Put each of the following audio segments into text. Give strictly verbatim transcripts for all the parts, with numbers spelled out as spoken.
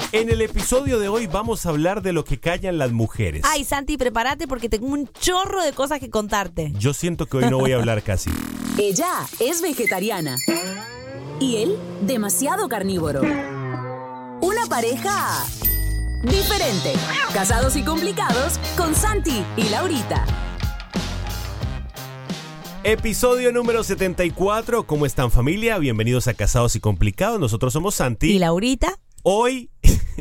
En el episodio de hoy vamos a hablar de lo que callan las mujeres. Ay, Santi, prepárate porque tengo un chorro de cosas que contarte. Yo siento que hoy no voy a hablar casi. Ella es vegetariana y él demasiado carnívoro. Una pareja diferente. Casados y complicados con Santi y Laurita. Episodio número setenta y cuatro. ¿Cómo están, familia? Bienvenidos a Casados y Complicados. Nosotros somos Santi. ¿Y Laurita? Hoy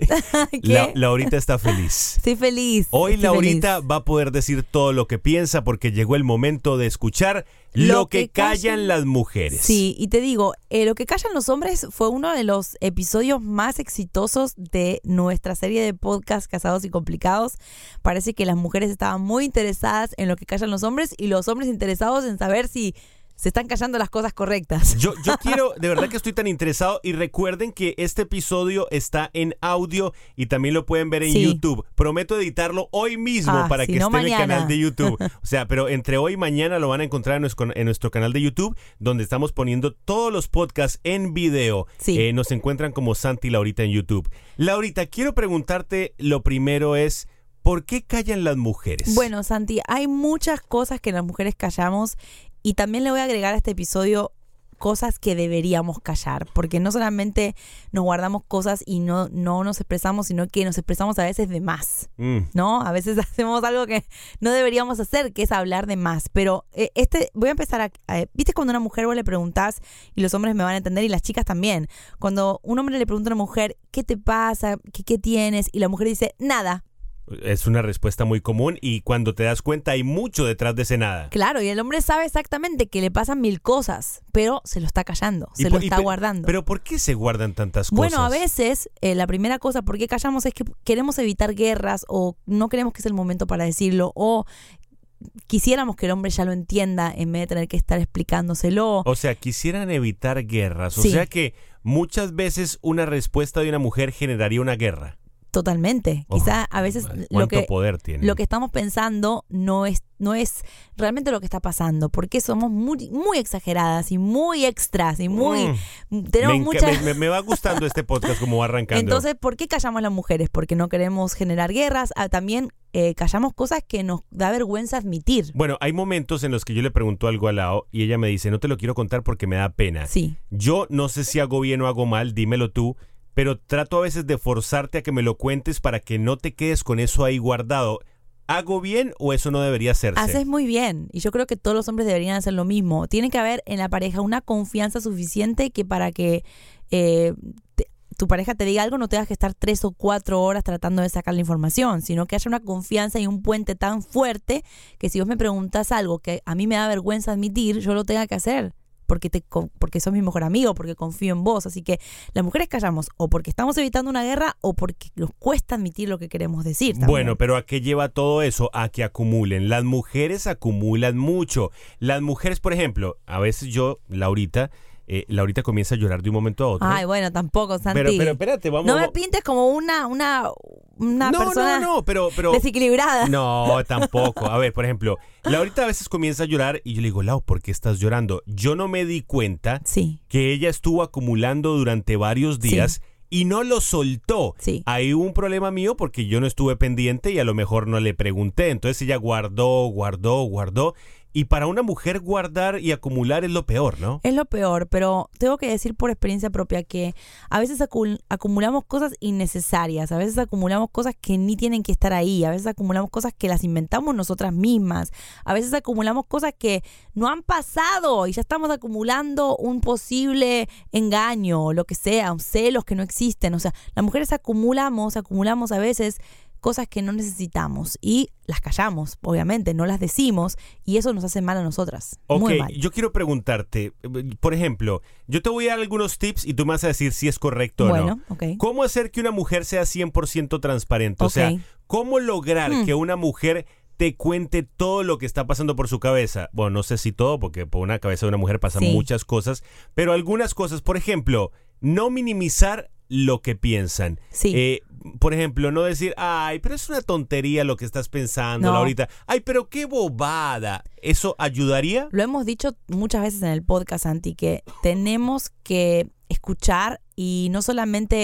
La, Laurita está feliz. Estoy feliz. Hoy estoy Laurita feliz. va a poder decir todo lo que piensa porque llegó el momento de escuchar lo, lo que, que callan, callan las mujeres. Sí, y te digo, eh, lo que callan los hombres fue uno de los episodios más exitosos de nuestra serie de podcast Casados y Complicados. Parece que las mujeres estaban muy interesadas en lo que callan los hombres y los hombres interesados en saber si se están callando las cosas correctas. Yo, yo quiero, de verdad que estoy tan interesado. Y recuerden que este episodio está en audio y también lo pueden ver en sí. YouTube. Prometo editarlo hoy mismo ah, para si que no esté mañana. en el canal de YouTube. O sea, pero entre hoy y mañana lo van a encontrar en nuestro, en nuestro canal de YouTube, donde estamos poniendo todos los podcasts en video. Sí. Eh, nos encuentran como Santi y Laurita en YouTube. Laurita, quiero preguntarte, lo primero es, ¿por qué callan las mujeres? Bueno, Santi, hay muchas cosas que las mujeres callamos. Y también le voy a agregar a este episodio cosas que deberíamos callar, porque no solamente nos guardamos cosas y no, no nos expresamos, sino que nos expresamos a veces de más, mm. ¿no? A veces hacemos algo que no deberíamos hacer, que es hablar de más. Pero eh, este voy a empezar a, a... ¿Viste cuando a una mujer vos le preguntás, y los hombres me van a entender, y las chicas también, cuando un hombre le pregunta a una mujer, ¿qué te pasa? ¿Qué, qué tienes? Y la mujer dice, nada. Es una respuesta muy común y cuando te das cuenta hay mucho detrás de ese nada. Claro, y el hombre sabe exactamente que le pasan mil cosas, pero se lo está callando, se y, lo y, está y, guardando. ¿Pero por qué se guardan tantas cosas? Bueno, a veces eh, la primera cosa por qué callamos es que queremos evitar guerras o no creemos que es el momento para decirlo o quisiéramos que el hombre ya lo entienda en vez de tener que estar explicándoselo. O sea, quisieran evitar guerras. O sí. sea que muchas veces una respuesta de una mujer generaría una guerra. Totalmente. Oh, Quizá a veces lo que, poder tiene? lo que estamos pensando no es, no es realmente lo que está pasando, porque somos muy, muy exageradas y muy extras y muy... Mm. Tenemos me, muchas... me, me va gustando este podcast como va arrancando. Entonces, ¿por qué callamos las mujeres? Porque no queremos generar guerras. Ah, también eh, callamos cosas que nos da vergüenza admitir. Bueno, hay momentos en los que yo le pregunto algo a Lao y ella me dice, no te lo quiero contar porque me da pena. Sí. Yo no sé si hago bien o hago mal, dímelo tú. Pero trato a veces de forzarte a que me lo cuentes para que no te quedes con eso ahí guardado. ¿Hago bien o eso no debería hacerse? Haces muy bien. Y yo creo que todos los hombres deberían hacer lo mismo. Tiene que haber en la pareja una confianza suficiente que para que eh, te, tu pareja te diga algo no tengas que estar tres o cuatro horas tratando de sacar la información, sino que haya una confianza y un puente tan fuerte que si vos me preguntas algo que a mí me da vergüenza admitir, yo lo tenga que hacer. Porque, te, porque sos mi mejor amigo, porque confío en vos. Así que las mujeres callamos o porque estamos evitando una guerra o porque nos cuesta admitir lo que queremos decir también. Bueno, pero ¿a qué lleva todo eso? A que acumulen. Las mujeres acumulan mucho. Las mujeres, por ejemplo, a veces yo, Laurita... Eh, Laurita comienza a llorar de un momento a otro. Ay, bueno, tampoco, Santi. Pero, pero espérate, vamos. No me pintes como una, una, una no, persona no, no, pero, pero, desequilibrada. No, tampoco. A ver, por ejemplo, Laurita a veces comienza a llorar y yo le digo, Lau, ¿por qué estás llorando? Yo no me di cuenta sí. que ella estuvo acumulando durante varios días. Sí. Y no lo soltó. Sí. Ahí hubo un problema mío porque yo no estuve pendiente y a lo mejor no le pregunté. Entonces ella guardó, guardó, guardó. Y para una mujer guardar y acumular es lo peor, ¿no? Es lo peor, pero tengo que decir por experiencia propia que a veces acul- acumulamos cosas innecesarias, a veces acumulamos cosas que ni tienen que estar ahí, a veces acumulamos cosas que las inventamos nosotras mismas, a veces acumulamos cosas que no han pasado y ya estamos acumulando un posible engaño o lo que sea, celos que no existen. O sea, las mujeres acumulamos, acumulamos a veces cosas que no necesitamos y las callamos, obviamente, no las decimos y eso nos hace mal a nosotras. Ok, muy mal. Yo quiero preguntarte, por ejemplo, yo te voy a dar algunos tips y tú me vas a decir si es correcto bueno, o no. Okay. ¿Cómo hacer que una mujer sea cien por ciento transparente? Okay. O sea, ¿cómo lograr hmm. que una mujer te cuente todo lo que está pasando por su cabeza? Bueno, no sé si todo, porque por una cabeza de una mujer pasan sí. muchas cosas, pero algunas cosas, por ejemplo, no minimizar lo que piensan. Sí. Eh, por ejemplo, no decir, ay, pero es una tontería lo que estás pensando, no. Laurita. Ay, pero qué bobada. ¿Eso ayudaría? Lo hemos dicho muchas veces en el podcast, Santi, que tenemos que escuchar y no solamente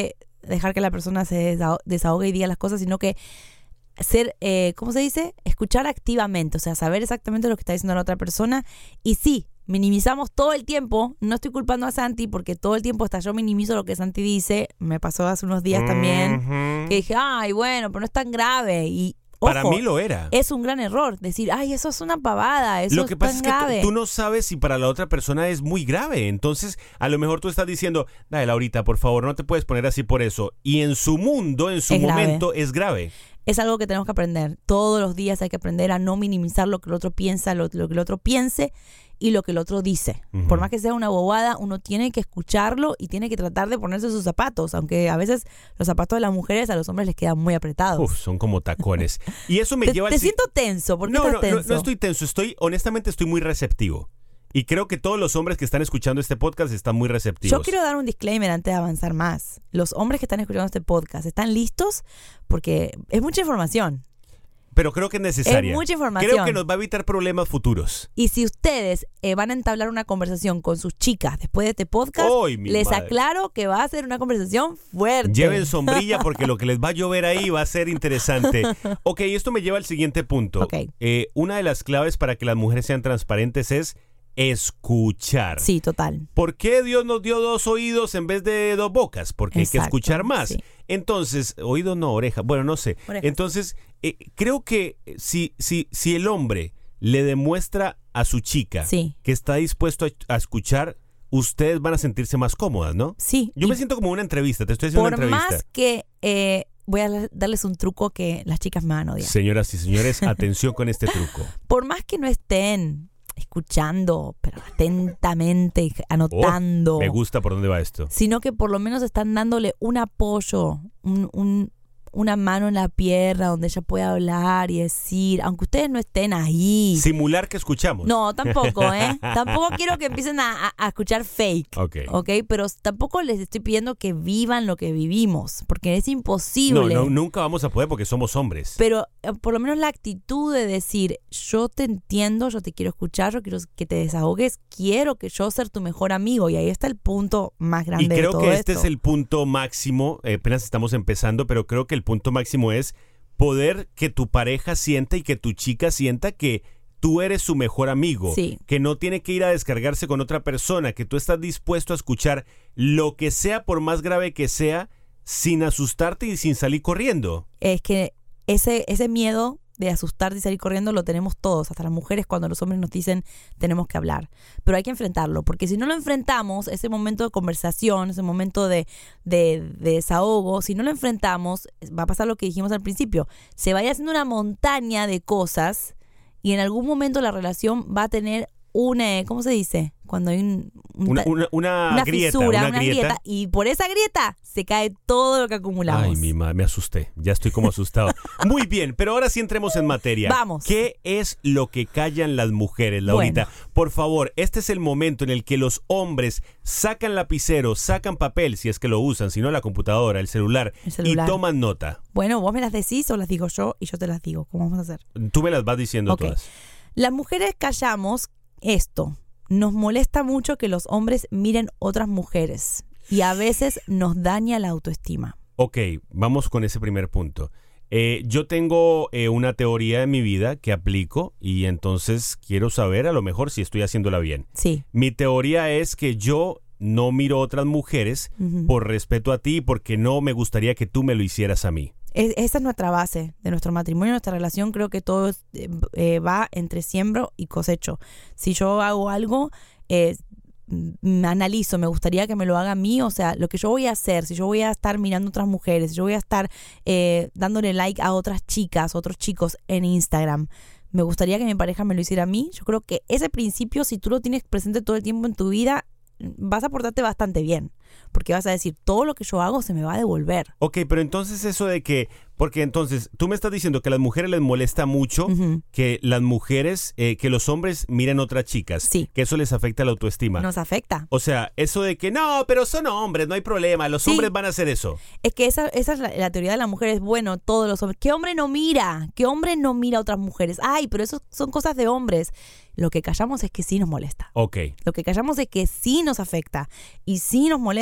dejar que la persona se desaho- desahogue y diga las cosas, sino que ser, eh, ¿cómo se dice? Escuchar activamente, o sea, saber exactamente lo que está diciendo la otra persona. Y sí, minimizamos todo el tiempo. No estoy culpando a Santi porque todo el tiempo hasta yo minimizo lo que Santi dice. Me pasó hace unos días también, Ujú. que dije, ay, bueno, pero no es tan grave. Y Para ojo, mí lo era. es un gran error decir, ay, eso es una pavada, eso Lo que es pasa tan es que grave. tú, tú no sabes si para la otra persona es muy grave. Entonces, a lo mejor tú estás diciendo, dale, Laurita, por favor, no te puedes poner así por eso. Y en su mundo, en su Es grave. momento, es grave. Es algo que tenemos que aprender. Todos los días hay que aprender a no minimizar lo que el otro piensa, lo, lo que el otro piense y lo que el otro dice. Ujú. Por más que sea una bobada, uno tiene que escucharlo y tiene que tratar de ponerse sus zapatos, aunque a veces los zapatos de las mujeres a los hombres les quedan muy apretados. Uf, son como tacones. Y eso me te lleva te al... si- siento tenso, ¿por qué no, estás no, tenso? no, no estoy tenso. Estoy, honestamente, estoy muy receptivo. Y creo que todos los hombres que están escuchando este podcast están muy receptivos. Yo quiero dar un disclaimer antes de avanzar más. Los hombres que están escuchando este podcast, ¿están listos? Porque es mucha información. Pero creo que es necesaria. Es mucha información. Creo que nos va a evitar problemas futuros. Y si ustedes eh, van a entablar una conversación con sus chicas después de este podcast, ¡Ay, mi les madre! aclaro que va a ser una conversación fuerte. Lleven sombrilla porque lo que les va a llover ahí va a ser interesante. Ok, esto me lleva al siguiente punto. Ok. Eh, una de las claves para que las mujeres sean transparentes es escuchar. Sí, total. ¿Por qué Dios nos dio dos oídos en vez de dos bocas? Porque hay que Exacto, escuchar más. sí. Entonces, oído no, oreja. Bueno, no sé. Oreja. Entonces, eh, creo que si, si, si el hombre le demuestra a su chica Sí. que está dispuesto a, a escuchar, ustedes van a sentirse más cómodas, ¿no? Sí. Yo y me siento como una entrevista, te estoy haciendo por una entrevista. más que eh, voy a darles un truco que las chicas me van a odiar. Señoras y señores, atención con este truco. Por más que no estén escuchando, pero atentamente, anotando, Oh, me gusta por dónde va esto. sino que por lo menos están dándole un apoyo, un, un- una mano en la pierna donde ella pueda hablar y decir, aunque ustedes no estén ahí. Simular que escuchamos. No, tampoco, ¿eh? Tampoco quiero que empiecen a, a- a escuchar fake. Ok. ¿Ok? Pero tampoco les estoy pidiendo que vivan lo que vivimos, porque es No, imposible. no, nunca vamos a poder porque somos hombres. Pero eh, por lo menos la actitud de decir, yo te entiendo, yo te quiero escuchar, yo quiero que te desahogues, quiero que yo ser tu mejor amigo. Y ahí está el punto más grande Y de creo todo que este esto. es el punto máximo, eh, apenas estamos empezando, pero creo que el punto máximo es poder que tu pareja sienta y que tu chica sienta que tú eres su mejor amigo, Sí. que no tiene que ir a descargarse con otra persona, que tú estás dispuesto a escuchar lo que sea, por más grave que sea, sin asustarte y sin salir corriendo. Es que ese, ese miedo de asustarte y salir corriendo lo tenemos todos, hasta las mujeres cuando los hombres nos dicen tenemos que hablar. Pero hay que enfrentarlo, porque si no lo enfrentamos, ese momento de conversación, ese momento de, de, de desahogo, si no lo enfrentamos, va a pasar lo que dijimos al principio. Se vaya haciendo una montaña de cosas y en algún momento la relación va a tener una, ¿cómo se dice? Cuando hay un, un Una, ta- una, una una grieta, fisura, una, una grieta. grieta, y por esa grieta se cae todo lo que acumulamos. Ay, mi madre, me asusté. Ya estoy como asustado. Muy bien, pero ahora sí entremos en materia. Vamos. ¿Qué es lo que callan las mujeres, Laurita? Por favor, este es el momento en el que los hombres sacan lapicero, sacan papel, si es que lo usan, si no la computadora, el celular, El celular. y toman nota. Bueno, vos me las decís o las digo yo y yo te las digo. ¿Cómo vamos a hacer? Tú me las vas diciendo Ok. todas. Las mujeres callamos esto. Nos molesta mucho que los hombres miren otras mujeres y a veces nos daña la autoestima. Ok, vamos con ese primer punto. Eh, yo tengo eh, una teoría en mi vida que aplico y entonces quiero saber a lo mejor si estoy haciéndola bien. Sí. Mi teoría es que yo no miro otras mujeres Ujú. por respeto a ti porque no me gustaría que tú me lo hicieras a mí. Es- esa es nuestra base de nuestro matrimonio, nuestra relación. Creo que todo es, eh, eh, va entre siembro y cosecho. Si yo hago algo, eh, me analizo, me gustaría que me lo haga a mí. O sea, lo que yo voy a hacer, si yo voy a estar mirando otras mujeres, si yo voy a estar eh, dándole like a otras chicas, otros chicos en Instagram, me gustaría que mi pareja me lo hiciera a mí. Yo creo que ese principio, si tú lo tienes presente todo el tiempo en tu vida, vas a portarte bastante bien. Porque vas a decir, todo lo que yo hago se me va a devolver. Ok, pero entonces eso de que, porque entonces tú me estás diciendo que a las mujeres les molesta mucho Ujú. que las mujeres, eh, que los hombres miren otras chicas, Sí. que eso les afecta la autoestima. Nos afecta. O sea, eso de que no, pero son hombres, no hay problema, los Sí. hombres van a hacer eso. Es que esa, esa es la, la teoría de la mujer, es bueno, todos los hombres. ¿Qué hombre no mira? ¿Qué hombre no mira a otras mujeres? Ay, pero eso son cosas de hombres. Lo que callamos es que sí nos molesta. Ok. Lo que callamos es que sí nos afecta y sí nos molesta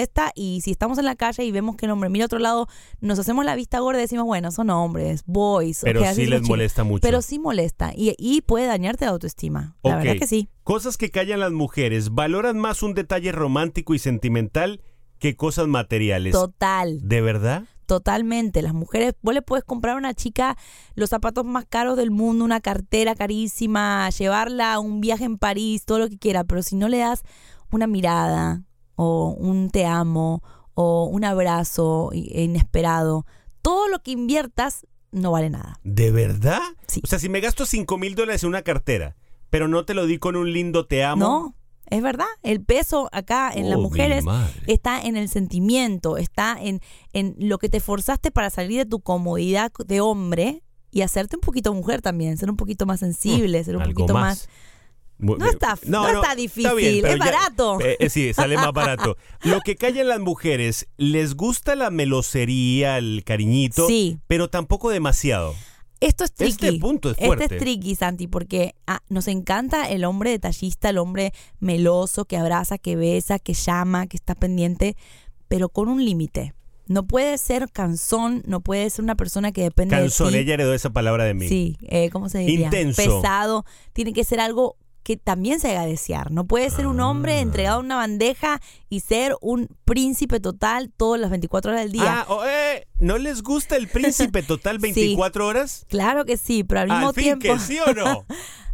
molesta. Y si estamos en la calle y vemos que el hombre mira a otro lado, nos hacemos la vista gorda y decimos, bueno, son hombres, boys. Pero okay, sí les molesta mucho. Pero sí molesta y, y puede dañarte la autoestima. La okay. verdad que sí. Cosas que callan las mujeres. Valoran más un detalle romántico y sentimental que cosas materiales. Total. ¿De verdad? Totalmente. Las mujeres, vos le puedes comprar a una chica los zapatos más caros del mundo, una cartera carísima, llevarla a un viaje en París, todo lo que quiera, pero si no le das una mirada o un te amo o un abrazo inesperado, todo lo que inviertas no vale nada. ¿De verdad? Sí. O sea, si me gasto cinco mil dólares en una cartera, pero no te lo di con un lindo te amo. No. Es verdad, el peso acá en oh, las mujeres mi madre. está en el sentimiento, está en, en lo que te forzaste para salir de tu comodidad de hombre y hacerte un poquito mujer también, ser un poquito más sensible, mm, ser un algo poquito más. más... No está, no, no, no está difícil, está bien, es barato. Ya, eh, sí, sale más barato. Lo que callan las mujeres, les gusta la melosería, el cariñito, sí. pero tampoco demasiado. Esto es tricky. Este punto es fuerte. Este es tricky, Santi, porque ah, nos encanta el hombre detallista, el hombre meloso, que abraza, que besa, que llama, que está pendiente, pero con un límite. No puede ser cansón, no puede ser una persona que depende cansón, de ti. Ella heredó esa palabra de mí. Sí, eh, ¿cómo se diría? Intenso. Pesado. Tiene que ser algo que también se haga desear. No puede ser un hombre entregado a una bandeja y ser un príncipe total todas las veinticuatro horas del día. Ah, oh, eh, ¿no les gusta el príncipe total veinticuatro sí, horas? Claro que sí, pero al mismo al fin tiempo... que sí o no.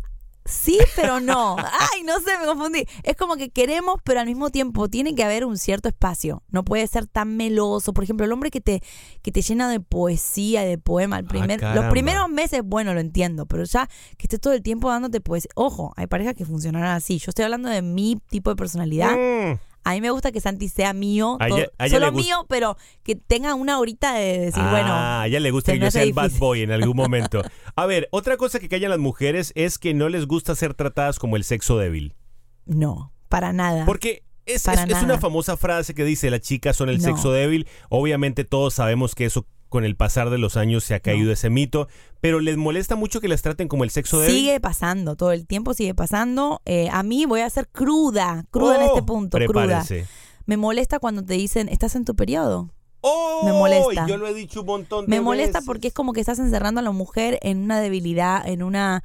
Sí, pero no. Ay, no sé, me confundí. Es como que queremos, pero al mismo tiempo tiene que haber un cierto espacio. No puede ser tan meloso. Por ejemplo, el hombre que te, que te llena de poesía, de poema. El primer, ah, los primeros meses, bueno, lo entiendo, pero ya que estés todo el tiempo dándote poesía. Ojo, hay parejas que funcionarán así. Yo estoy hablando de mi tipo de personalidad. Mm. A mí me gusta que Santi sea mío, a todo, ella, a ella solo le mío, pero que tenga una horita de decir, ah, bueno. a ella le gusta que yo sea el bad boy en algún momento. A ver, otra cosa que callan las mujeres es que no les gusta ser tratadas como el sexo débil. No, para nada. Porque es, para es, nada. es una famosa frase que dice las chicas son el no. sexo débil. Obviamente todos sabemos que eso con el pasar de los años se ha caído no. ese mito, pero les molesta mucho que las traten como el sexo débil. Sigue pasando, todo el tiempo sigue pasando. Eh, a mí voy a ser cruda, cruda oh, en este punto, prepárese. cruda. Me molesta cuando te dicen, ¿estás en tu periodo? Oh, me molesta. Yo lo he dicho un montón de Me molesta veces. porque es como que estás encerrando a la mujer en una debilidad, en una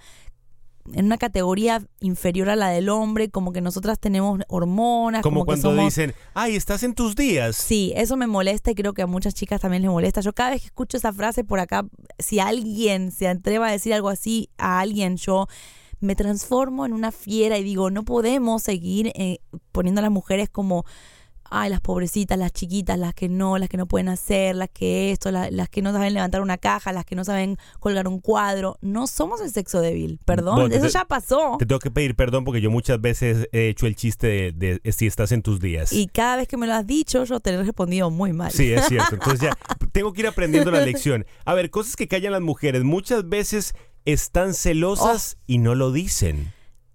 en una categoría inferior a la del hombre, como que nosotras tenemos hormonas. Como, como cuando que somos... dicen, ay, estás en tus días. Sí, eso me molesta y creo que a muchas chicas también les molesta. Yo cada vez que escucho esa frase por acá, si alguien se atreva a decir algo así a alguien, yo me transformo en una fiera y digo, no podemos seguir eh, poniendo a las mujeres como... Ay, las pobrecitas, las chiquitas, las que no, las que no pueden hacer, las que esto, las, las que no saben levantar una caja, las que no saben colgar un cuadro. No somos el sexo débil, perdón, bueno, eso te, ya pasó. Te tengo que pedir perdón porque yo muchas veces he hecho el chiste de, de, de si estás en tus días. Y cada vez que me lo has dicho, yo te he respondido muy mal. Sí, es cierto. Entonces ya tengo que ir aprendiendo la lección. A ver, cosas que callan las mujeres. Muchas veces están celosas oh. y no lo dicen.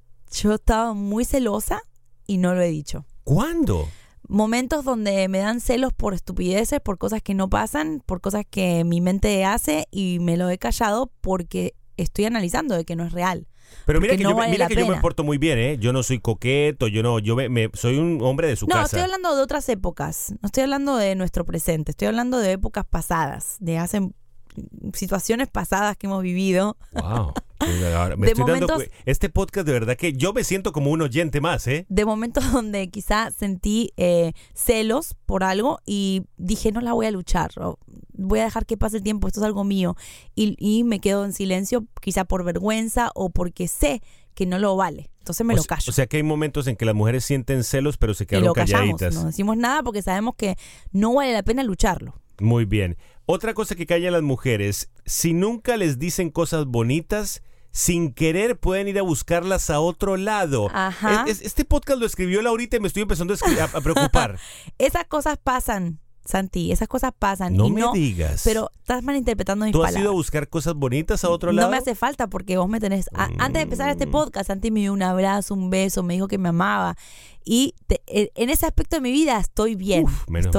Yo estaba muy celosa y no lo he dicho. ¿Cuándo? Momentos donde me dan celos por estupideces, por cosas que no pasan, por cosas que mi mente hace y me lo he callado porque estoy analizando de que no es real. Pero mira que, no yo, vale mira que yo me pena. porto muy bien, ¿eh? Yo no soy coqueto, yo no, yo me, me, soy un hombre de su no, casa. No, estoy hablando de otras épocas, no estoy hablando de nuestro presente, estoy hablando de épocas pasadas, de hace situaciones pasadas que hemos vivido. Wow. Ahora, me de estoy momentos, dando, este podcast de verdad que yo me siento como un oyente más, ¿eh? De momentos donde quizá sentí eh, celos por algo y dije no la voy a luchar, o voy a dejar que pase el tiempo, esto es algo mío y, y me quedo en silencio quizá por vergüenza o porque sé que no lo vale, entonces me o lo callo. O sea que hay momentos en que las mujeres sienten celos pero se quedan y lo calladitas. Callamos, no decimos nada porque sabemos que no vale la pena lucharlo. Muy bien. Otra cosa que callan las mujeres, si nunca les dicen cosas bonitas, sin querer pueden ir a buscarlas a otro lado. Ajá. Es, es, este podcast lo escribió Laurita y me estoy empezando a, escri- a, a preocupar. Esas cosas pasan, Santi, esas cosas pasan. No y me no, digas. Pero estás malinterpretando mis ¿Tú has palabras. ido a buscar cosas bonitas a otro lado? No me hace falta porque vos me tenés... A, mm. Antes de empezar este podcast, Santi me dio un abrazo, un beso, me dijo que me amaba. Y te, en ese aspecto de mi vida estoy bien. Uf, menos estoy mal.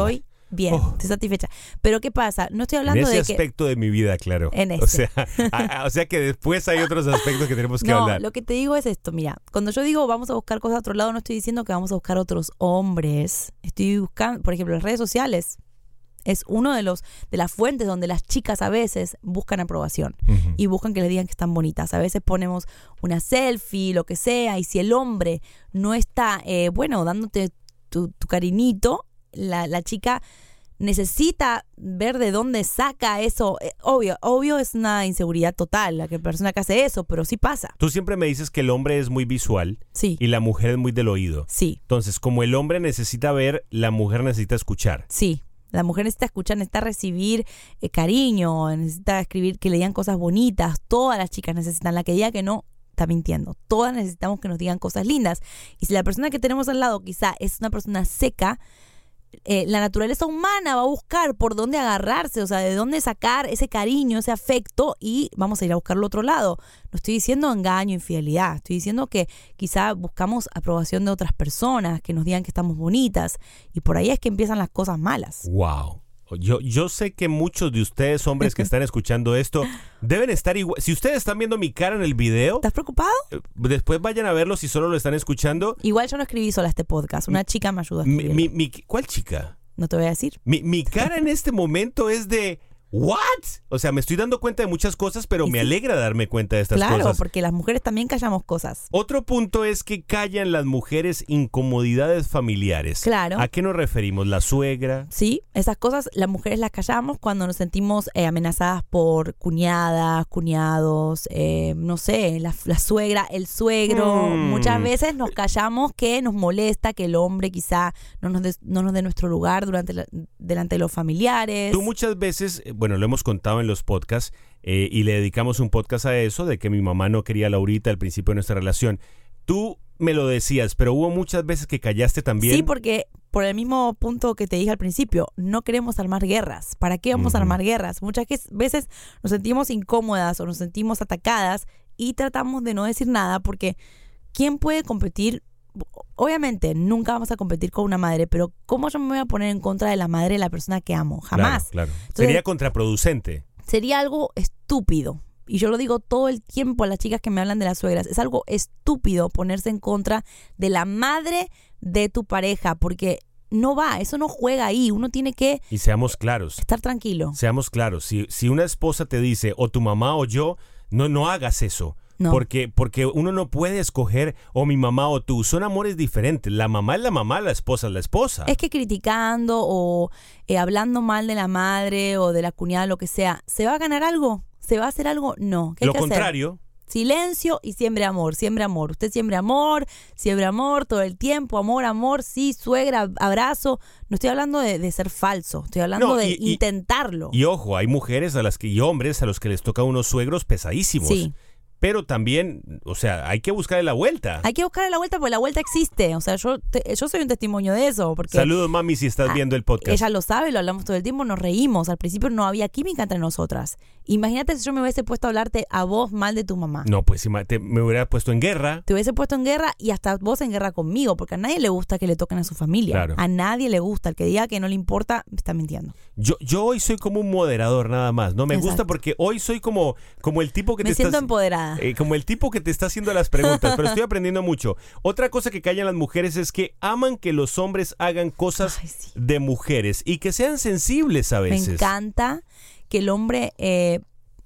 bien, Oh. estoy satisfecha. Pero ¿qué pasa? No estoy En hablando ese de que... aspecto de mi vida, claro. En O ese. sea, a- a- o sea que después hay otros aspectos que tenemos que No, hablar. lo que te digo es esto, mira, cuando yo digo vamos a buscar cosas a otro lado, no estoy diciendo que vamos a buscar otros hombres. Estoy buscando, por ejemplo, las redes sociales es uno de los de las fuentes donde las chicas a veces buscan aprobación Ujú. y buscan que les digan que están bonitas. A veces ponemos una selfie, lo que sea, y si el hombre no está, eh, bueno, dándote tu, tu cariñito, la, la chica necesita ver de dónde saca eso. Eh, obvio, obvio es una inseguridad total la que la persona que hace eso, pero sí pasa. Tú siempre me dices que el hombre es muy visual Sí, y la mujer es muy del oído. sí, Entonces, como el hombre necesita ver, la mujer necesita escuchar. sí. La mujer necesita escuchar, necesita recibir eh, cariño, necesita escribir, que le digan cosas bonitas. Todas las chicas necesitan. La que diga que no, está mintiendo. Todas necesitamos que nos digan cosas lindas. Y si la persona que tenemos al lado quizá es una persona seca, eh, la naturaleza humana va a buscar por dónde agarrarse, o sea, de dónde sacar ese cariño, ese afecto, y vamos a ir a buscarlo otro lado. No estoy diciendo engaño, infidelidad. Estoy diciendo que quizá buscamos aprobación de otras personas, que nos digan que estamos bonitas, y por ahí es que empiezan las cosas malas. Wow. Yo, yo sé que muchos de ustedes, hombres que están escuchando esto, deben estar igual. Si ustedes están viendo mi cara en el video, ¿Estás preocupado? eh, después vayan a verlo si solo lo están escuchando. Igual yo no escribí sola este podcast. Una chica me ayudó a Mi, escribirlo. mi- mi- ¿Cuál chica? No te voy a decir. Mi, mi cara en este momento es de ¿what? O sea, me estoy dando cuenta de muchas cosas, pero Y me sí. alegra darme cuenta de estas Claro, cosas. porque las mujeres también callamos cosas. Otro punto es que callan las mujeres incomodidades familiares. Claro. ¿A qué nos referimos? ¿La suegra? Sí, esas cosas las mujeres las callamos cuando nos sentimos eh, amenazadas por cuñadas, cuñados, eh, no sé, la, la suegra, el suegro. Mm. Muchas veces nos callamos que nos molesta que el hombre quizá no nos dé no nos dé nuestro lugar durante la- delante de los familiares. Tú muchas veces, eh, bueno, lo hemos contado en los podcasts eh, y le dedicamos un podcast a eso, de que mi mamá no quería a Laurita al principio de nuestra relación. Tú me lo decías, pero hubo muchas veces que callaste también. Sí, porque por el mismo punto que te dije al principio, no queremos armar guerras. ¿Para qué vamos a Ujú. armar guerras? Muchas que- veces nos sentimos incómodas o nos sentimos atacadas y tratamos de no decir nada porque ¿quién puede competir? Obviamente, nunca vamos a competir con una madre, pero ¿cómo yo me voy a poner en contra de la madre de la persona que amo? Jamás. Claro, claro. Entonces- Sería contraproducente. Sería algo estúpido. Y yo lo digo todo el tiempo a las chicas que me hablan de las suegras. Es algo estúpido ponerse en contra de la madre de tu pareja, porque no va, eso no juega ahí. Uno tiene que Y seamos claros, estar tranquilo. seamos claros. Si, si una esposa te dice, o tu mamá o yo, no, no hagas eso. No. Porque, porque uno no puede escoger o mi mamá o tú. Son amores diferentes. La mamá es la mamá, la esposa es la esposa. Es que criticando o eh, hablando mal de la madre o de la cuñada, lo que sea, ¿se va a ganar algo? ¿Se va a hacer algo? No. ¿Qué hay Lo que hacer? contrario. Silencio y siembre amor, siembre amor. Usted siembre amor, siembre amor todo el tiempo, amor, amor, sí, suegra, abrazo. No estoy hablando de, de ser falso, estoy hablando No, de y- y- intentarlo. Y ojo, hay mujeres a las que, y hombres a los que les toca unos suegros pesadísimos. Sí. Pero también, o sea, hay que buscarle la vuelta. Hay que buscarle la vuelta porque la vuelta existe. O sea, yo, te- yo soy un testimonio de eso. Porque Saludos, mami, si estás Ah, viendo el podcast. ella lo sabe, lo hablamos todo el tiempo, nos reímos. Al principio no había química entre nosotras. Imagínate si yo me hubiese puesto a hablarte a vos mal de tu mamá. No, pues ima- te- me hubiera puesto en guerra. Te hubiese puesto en guerra y hasta vos en guerra conmigo, porque a nadie le gusta que le toquen a su familia. Claro. A nadie le gusta. El que diga que no le importa, está mintiendo. Yo, yo hoy soy como un moderador nada más. No me gusta Exacto. porque hoy soy como, como el tipo que Me te siento está empoderada. eh, como el tipo que te está haciendo las preguntas, pero estoy aprendiendo mucho. Otra cosa que callan las mujeres es que aman que los hombres hagan cosas Ay, sí. de mujeres y que sean sensibles a Me veces. encanta que el hombre eh,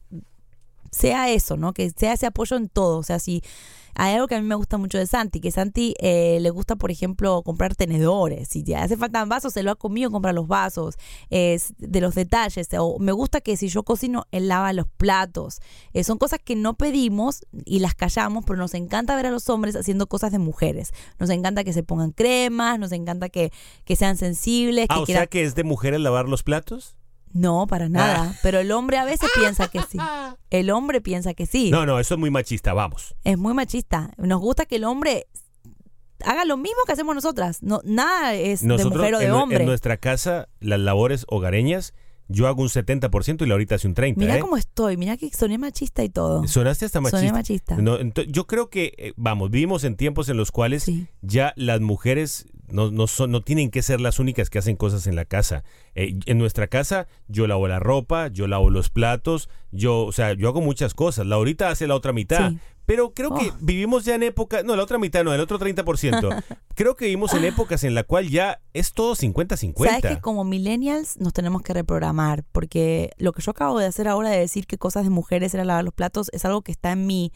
sea eso, ¿no? Que sea ese apoyo en todo. O sea, si hay algo que a mí me gusta mucho de Santi, que Santi eh, le gusta, por ejemplo, comprar tenedores. Si te hace falta vasos, él va conmigo a comprar los vasos. Es de los detalles. O me gusta que si yo cocino, él lava los platos. Eh, son cosas que no pedimos y las callamos, pero nos encanta ver a los hombres haciendo cosas de mujeres. Nos encanta que se pongan cremas, nos encanta que, que sean sensibles. Ah, que o quieran- sea que es de mujeres lavar los platos. No, para nada. Pero el hombre a veces piensa que sí. El hombre piensa que sí. No, no, eso es muy machista, vamos. Es muy machista. Nos gusta que el hombre haga lo mismo que hacemos nosotras. No, nada es de Nosotros mujer o de en, nue- hombre. en nuestra casa, las labores hogareñas, yo hago un setenta por ciento y Laurita hace un treinta por ciento. Mirá ¿eh? cómo estoy. Mirá que soné machista y todo. Sonaste hasta machista. Soné machista. No, ento- yo creo que, eh, vamos, vivimos en tiempos en los cuales Sí. ya las mujeres no, no, son, no tienen que ser las únicas que hacen cosas en la casa. Eh, en nuestra casa yo lavo la ropa, yo lavo los platos, yo, o sea, yo hago muchas cosas. Laurita hace la otra mitad. Sí. Pero creo Oh. que vivimos ya en época, no, la otra mitad no, el otro treinta por ciento. Creo que vivimos en épocas en la cual ya es todo cincuenta cincuenta. Sabes que como millennials nos tenemos que reprogramar, porque lo que yo acabo de hacer ahora de decir que cosas de mujeres era lavar los platos es algo que está en mí.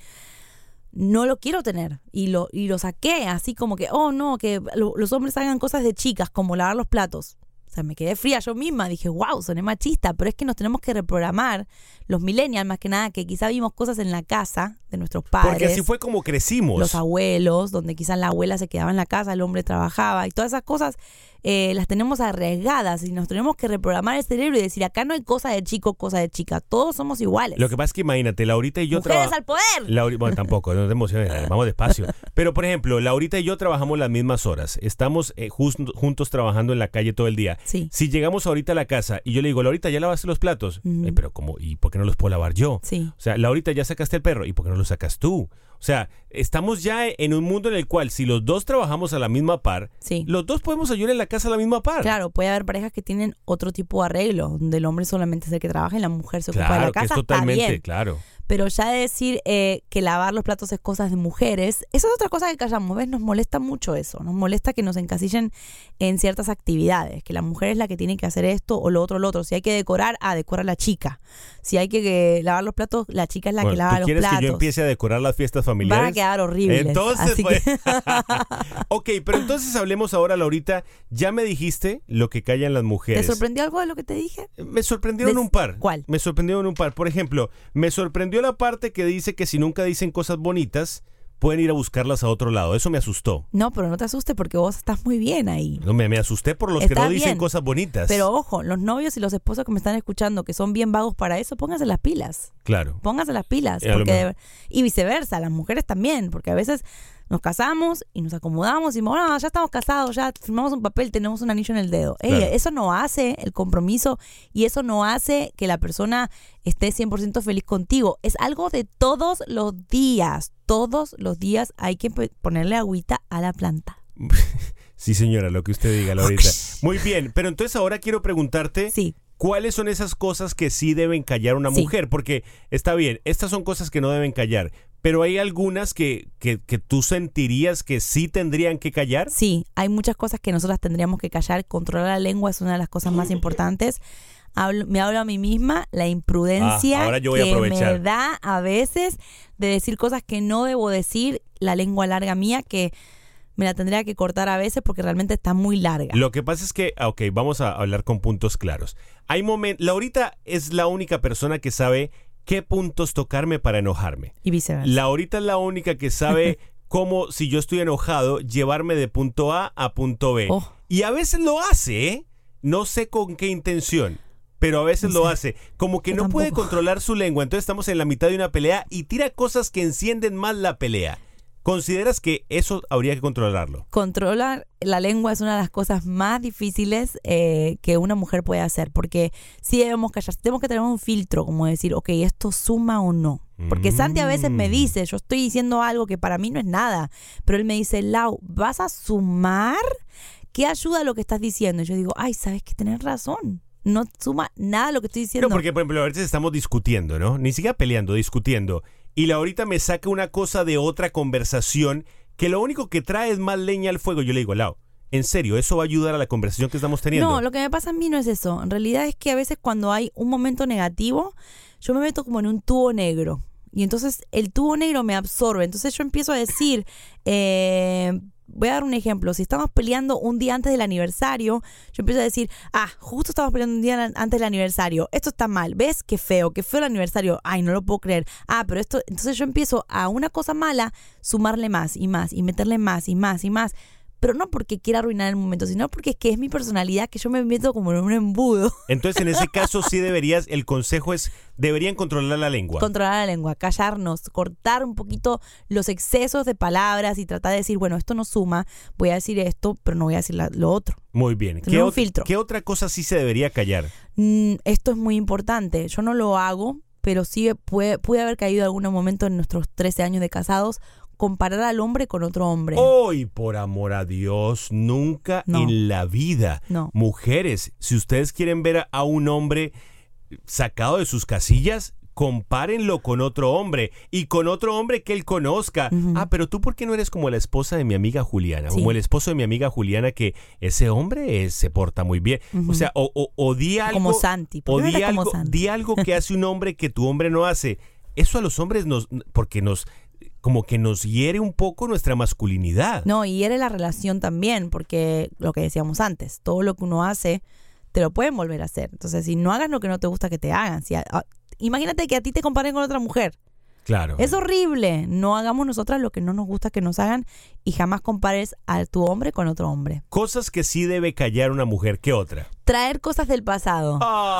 No lo quiero tener y lo, y lo saqué así como que, oh no, que lo, los hombres hagan cosas de chicas como lavar los platos. O sea, me quedé fría yo misma, dije, wow, soné machista, pero es que nos tenemos que reprogramar los millennials más que nada, que quizá vimos cosas en la casa de nuestros padres. Porque así fue como crecimos. Los abuelos, donde quizás la abuela se quedaba en la casa, el hombre trabajaba y todas esas cosas eh, las tenemos arriesgadas y nos tenemos que reprogramar el cerebro y decir, acá no hay cosa de chico, cosa de chica, todos somos iguales. Lo que pasa es que imagínate, Laurita y yo ¡Mujeres traba- al poder! Lauri- Bueno, tampoco, no te emociones, vamos despacio. Pero, por ejemplo, Laurita y yo trabajamos las mismas horas. Estamos eh, jus- juntos trabajando en la calle todo el día. Sí. Si llegamos ahorita a la casa y yo le digo, Laurita, ¿ya lavaste los platos? Ujú. Eh, pero ¿cómo? ¿Y por qué no los puedo lavar yo? Sí. O sea, Laurita, ¿ya sacaste el perro? ¿Y por qué no lo sacas tú? O sea, estamos ya en un mundo en el cual si los dos trabajamos a la misma par, Sí. los dos podemos ayudar en la casa a la misma par. Claro, puede haber parejas que tienen otro tipo de arreglo, donde el hombre solamente es el que trabaja y la mujer se ocupa de Claro, la que es casa, totalmente, está bien. claro. Pero ya de decir eh, que lavar los platos es cosas de mujeres, eso es otra cosa que callamos, ¿ves? Nos molesta mucho eso, nos molesta que nos encasillen en ciertas actividades, que la mujer es la que tiene que hacer esto o lo otro, lo otro. Si hay que decorar, ah, decora la chica. Si hay que, que lavar los platos, la chica es la Bueno, que lava ¿tú los quieres platos. que yo empiece a decorar las fiestas familiares? Van a quedar horribles. Entonces, así pues. que- Ok, pero entonces hablemos ahora, Laurita. Ya me dijiste lo que callan las ¿Te mujeres. sorprendió algo de lo que te dije? Me sorprendieron Des- un par. ¿Cuál? Me sorprendieron un par. Por ejemplo, me sorprendió la parte que dice que si nunca dicen cosas bonitas, pueden ir a buscarlas a otro lado. Eso me asustó. No, pero no te asustes porque vos estás muy bien ahí. No, me, me asusté por los que Está no dicen bien. cosas bonitas. Pero ojo, los novios y los esposos que me están escuchando, que son bien vagos para eso, pónganse las pilas. Claro. Pónganse las pilas. Y a lo Porque mejor- de- y viceversa, las mujeres también, porque a veces nos casamos y nos acomodamos y decimos, no, ya estamos casados, ya firmamos un papel, tenemos un anillo en el dedo. Ey, Claro. eso no hace el compromiso y eso no hace que la persona esté cien por ciento feliz contigo. Es algo de todos los días. Todos los días hay que pe- ponerle agüita a la planta. Sí, señora, lo que usted diga, Laurita. Muy bien, pero entonces ahora quiero preguntarte... Sí. ¿Cuáles son esas cosas que sí deben callar una Sí. mujer? Porque está bien, estas son cosas que no deben callar, pero hay algunas que, que, que tú sentirías que sí tendrían que callar. Sí, hay muchas cosas que nosotras tendríamos que callar. Controlar la lengua es una de las cosas más importantes. Hablo- me hablo a mí misma, la imprudencia Ah, ahora yo voy a que aprovechar. me da a veces de decir cosas que no debo decir, la lengua larga mía que me la tendría que cortar a veces porque realmente está muy larga. Lo que pasa es que, ah, ok, vamos a hablar con puntos claros. Hay momentos, Laurita es la única persona que sabe qué puntos tocarme para enojarme. Y viceversa. Laurita es la única que sabe cómo, si yo estoy enojado, llevarme de punto A a punto B. Oh. Y a veces lo hace, ¿eh? No sé con qué intención, pero a veces No lo sé. hace. Como que Yo no tampoco. puede controlar su lengua. Entonces estamos en la mitad de una pelea y tira cosas que encienden más la pelea. ¿Consideras que eso habría que controlarlo? Controlar la lengua es una de las cosas más difíciles eh, que una mujer puede hacer, porque sí debemos callar, tenemos que tener un filtro, como decir, ok, ¿esto suma o no? Porque Santi a veces me dice, yo estoy diciendo algo que para mí no es nada, pero él me dice, Lau, ¿vas a sumar? ¿Qué ayuda a lo que estás diciendo? Y yo digo, ay, ¿sabes que tenés razón? No suma nada lo que estoy diciendo. No, porque por ejemplo a veces estamos discutiendo, ¿no? Ni siquiera peleando, discutiendo. Y Laurita me saca una cosa de otra conversación que lo único que trae es más leña al fuego. Yo le digo, Lau, en serio, ¿eso va a ayudar a la conversación que estamos teniendo? No, lo que me pasa a mí no es eso. En realidad es que a veces cuando hay un momento negativo, yo me meto como en un tubo negro. Y entonces el tubo negro me absorbe. Entonces yo empiezo a decir, eh, voy a dar un ejemplo. Si estamos peleando un día antes del aniversario, yo empiezo a decir, ah, justo estamos peleando un día antes del aniversario. Esto está mal. ¿Ves? Qué feo, qué feo el aniversario. Ay, no lo puedo creer. Ah, pero esto... Entonces yo empiezo a una cosa mala sumarle más y más y meterle más y más y más. Pero no porque quiera arruinar el momento, sino porque es que es mi personalidad que yo me meto como en un embudo. Entonces, en ese caso sí deberías, el consejo es, deberían controlar la lengua. Controlar la lengua, callarnos, cortar un poquito los excesos de palabras y tratar de decir, bueno, esto no suma, voy a decir esto, pero no voy a decir la- lo otro. Muy bien. Tener ¿Qué, un ot- filtro. ¿Qué otra cosa sí se debería callar? Mm, esto es muy importante, yo no lo hago, pero sí pude, pude haber caído en algún momento en nuestros trece años de casados comparar al hombre con otro hombre. Hoy, por amor a Dios, nunca No. en la vida. No. Mujeres, si ustedes quieren ver a un hombre sacado de sus casillas, compárenlo con otro hombre y con otro hombre que él conozca. Ujú. Ah, pero tú, ¿por qué no eres como la esposa de mi amiga Juliana? Sí. Como el esposo de mi amiga Juliana, que ese hombre eh, se porta muy bien. Ujú. O sea, o, o, o di algo. Como Santi. ¿Por O qué no di eres como algo, Santi? di algo que hace un hombre que tu hombre no hace. Eso a los hombres nos, porque nos, como que nos hiere un poco nuestra masculinidad. No, y eres la relación también, porque lo que decíamos antes, todo lo que uno hace, te lo pueden volver a hacer. Entonces, si no hagas lo que no te gusta que te hagan, si a- a- imagínate que a ti te comparen con otra mujer. Claro. Es horrible. No hagamos nosotras lo que no nos gusta que nos hagan y jamás compares a tu hombre con otro hombre. Cosas que sí debe callar una mujer. ¿Qué otra? Traer cosas del pasado.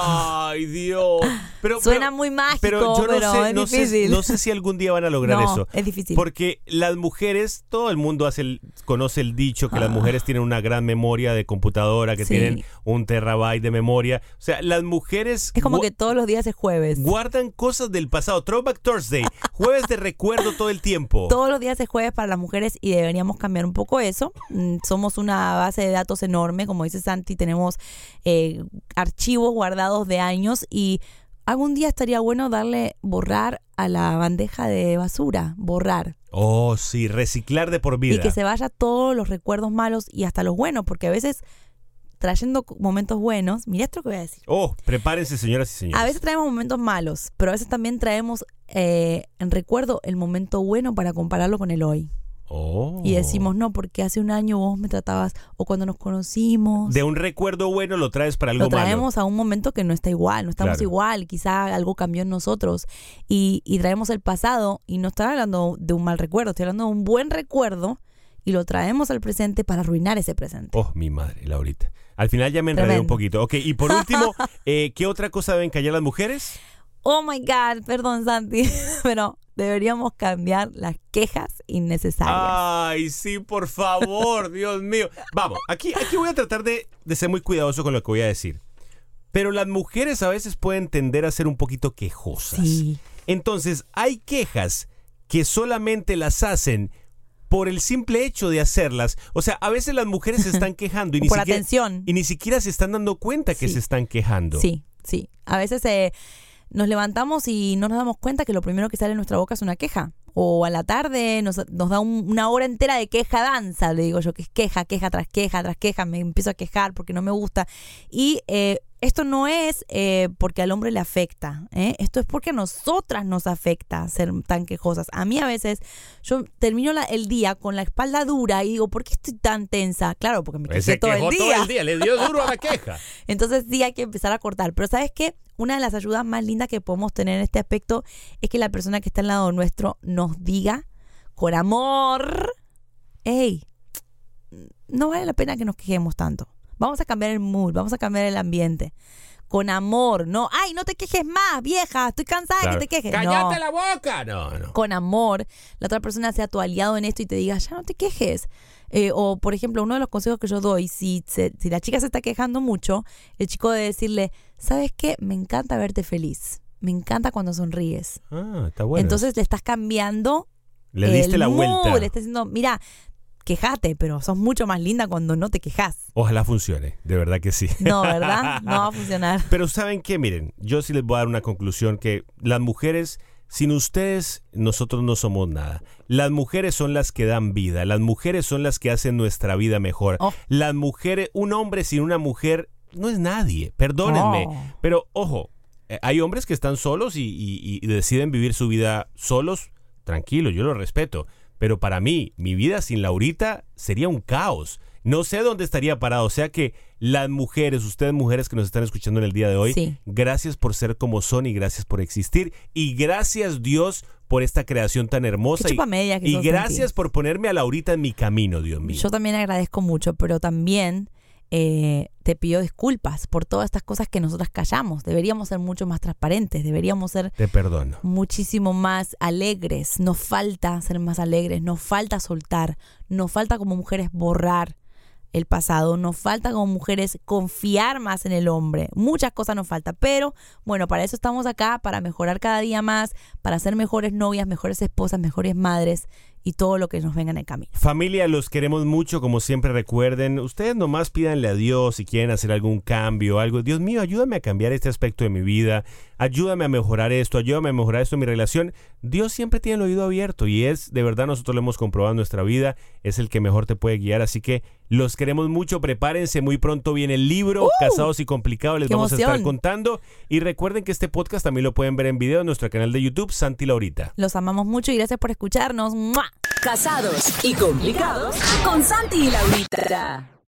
Ay, Dios. Pero, Suena pero- muy mágico, pero pero, yo no sé, es no sé, difícil. no sé si algún día van a lograr No, eso. es difícil. Porque las mujeres, todo el mundo hace el- conoce el dicho que las Ah. mujeres tienen una gran memoria de computadora, que Sí. tienen un terabyte de memoria. O sea, las mujeres Es como gu- que todos los días es jueves. guardan cosas del pasado. Throwback Thursday, jueves de recuerdo todo el tiempo. Todos los días es jueves para las mujeres y deberíamos cambiar un poco eso. Mm, Somos una base de datos enorme, como dice Santi, tenemos eh, archivos guardados de años y algún día estaría bueno darle borrar a la bandeja de basura, borrar. Oh, sí, reciclar de por vida. Y que se vaya todos los recuerdos malos y hasta los buenos, porque a veces trayendo momentos buenos, mira esto que voy a decir. Oh, prepárense, señoras y señores. A veces traemos momentos malos, pero a veces también traemos eh, en recuerdo el momento bueno para compararlo con el hoy. Oh. Y decimos, no, porque hace un año vos me tratabas, o cuando nos conocimos, De un recuerdo bueno lo traes para algo lo traemos malo. a un momento que no está igual, no estamos Claro. igual, quizá algo cambió en nosotros y, y traemos el pasado y no estoy hablando de un mal recuerdo, estoy hablando de un buen recuerdo y lo traemos al presente para arruinar ese presente. Oh, mi madre, Laurita. Al final ya me enredé Tremendo. un poquito. Ok, y por último, eh, ¿qué otra cosa deben callar las mujeres? Oh my God, perdón Santi, pero deberíamos cambiar las quejas innecesarias. Ay, sí, por favor, Dios mío. Vamos, aquí, aquí voy a tratar de, de ser muy cuidadoso con lo que voy a decir. Pero las mujeres a veces pueden tender a ser un poquito quejosas. Sí. Entonces, hay quejas que solamente las hacen por el simple hecho de hacerlas. O sea, a veces las mujeres se están quejando y ni Por siquiera, atención. y ni siquiera se están dando cuenta que Sí. se están quejando. Sí, sí. A veces eh, nos levantamos y no nos damos cuenta que lo primero que sale de nuestra boca es una queja. O a la tarde nos, nos da un- una hora entera de queja danza, le digo yo, que es queja, queja tras queja, tras queja, me empiezo a quejar porque no me gusta. Y eh, esto no es eh, porque al hombre le afecta, ¿eh? Esto es porque a nosotras nos afecta ser tan quejosas. A mí a veces, yo termino la- el día con la espalda dura y digo, ¿por qué estoy tan tensa? Claro, porque me quejé Se todo quejó el todo día. el día, le dio duro a la queja. Entonces sí hay que empezar a cortar. Pero ¿sabes qué? Una de las ayudas más lindas que podemos tener en este aspecto es que la persona que está al lado nuestro nos diga con amor, hey, no vale la pena que nos quejemos tanto. Vamos a cambiar el mood, vamos a cambiar el ambiente. Con amor, no, ay, no te quejes más, vieja, estoy cansada Claro. de que te quejes. ¡Cállate No. la boca! No, no. Con amor, la otra persona sea tu aliado en esto y te diga, ya no te quejes. Eh, o, por ejemplo, uno de los consejos que yo doy, si, se- si la chica se está quejando mucho, el chico debe decirle, ¿sabes qué? Me encanta verte feliz. Me encanta cuando sonríes. Ah, está bueno. Entonces le estás cambiando le diste el la mood, vuelta. le estás diciendo, mira, quejate, pero sos mucho más linda cuando no te quejas. Ojalá funcione, de verdad que sí. No, ¿verdad? No va a funcionar. Pero ¿saben qué? Miren, yo sí les voy a dar una conclusión que las mujeres, sin ustedes, nosotros no somos nada. Las mujeres son las que dan vida, las mujeres son las que hacen nuestra vida mejor. Oh. Las mujeres, un hombre sin una mujer no es nadie, perdónenme. Oh. Pero ojo, eh, hay hombres que están solos y, y- y deciden vivir su vida solos, tranquilo, yo lo respeto. Pero para mí, mi vida sin Laurita sería un caos. No sé dónde estaría parado. O sea que las mujeres, ustedes mujeres que nos están escuchando en el día de hoy, Sí. gracias por ser como son y gracias por existir. Y gracias Dios por esta creación tan hermosa. Qué Y, chupamedia que y sos, gracias Santi. por ponerme a Laurita en mi camino, Dios mío. Yo también agradezco mucho, pero también eh, te pido disculpas por todas estas cosas que nosotras callamos. Deberíamos ser mucho más transparentes, deberíamos ser Te perdono. muchísimo más alegres. Nos falta ser más alegres, nos falta soltar, nos falta como mujeres borrar el pasado, nos falta como mujeres confiar más en el hombre. Muchas cosas nos falta, pero bueno, para eso estamos acá, para mejorar cada día más, para ser mejores novias, mejores esposas, mejores madres y todo lo que nos venga en el camino. Familia, los queremos mucho, como siempre recuerden, ustedes nomás pídanle a Dios si quieren hacer algún cambio, algo. Dios mío, ayúdame a cambiar este aspecto de mi vida, ayúdame a mejorar esto, ayúdame a mejorar esto en mi relación. Dios siempre tiene el oído abierto y es, de verdad, nosotros lo hemos comprobado en nuestra vida, es el que mejor te puede guiar, así que los queremos mucho, prepárense, muy pronto viene el libro, uh, Casados y Complicados, les vamos emoción. a estar contando, y recuerden que este podcast también lo pueden ver en video en nuestro canal de YouTube, Santi y Laurita. Los amamos mucho y gracias por escucharnos. ¡Mua! Casados y Complicados con Santi y Laurita.